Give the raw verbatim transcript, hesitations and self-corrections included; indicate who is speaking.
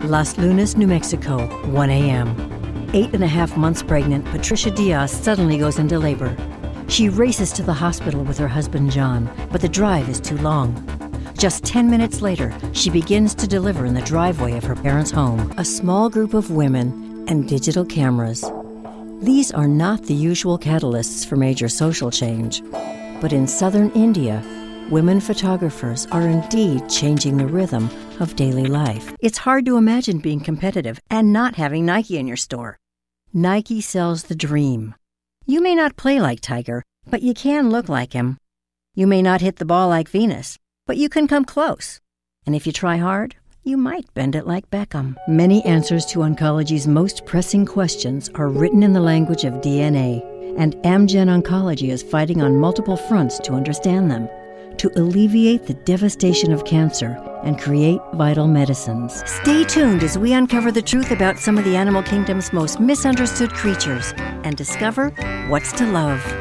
Speaker 1: Las Lunas, New Mexico, one a.m. Eight and a half months pregnant, Patricia Diaz suddenly goes into labor. She races to the hospital with her husband, John, but the drive is too long. Just ten minutes later, she begins to deliver in the driveway of her parents' home. A small group of women and digital cameras. These are not the usual catalysts for major social change. But in southern India, women photographers are indeed changing the rhythm of daily life. It's hard to imagine being competitive and not having Nike in your store. Nike sells the dream. You may not play like Tiger, but you can look like him. You may not hit the ball like Venus, but you can come close. And if you try hard, you might bend it like Beckham. Many answers to oncology's most pressing questions are written in the language of D N A, and Amgen Oncology is fighting on multiple fronts to understand them, to alleviate the devastation of cancer and create vital medicines. Stay tuned as we uncover the truth about some of the animal kingdom's most misunderstood creatures and discover what's to love.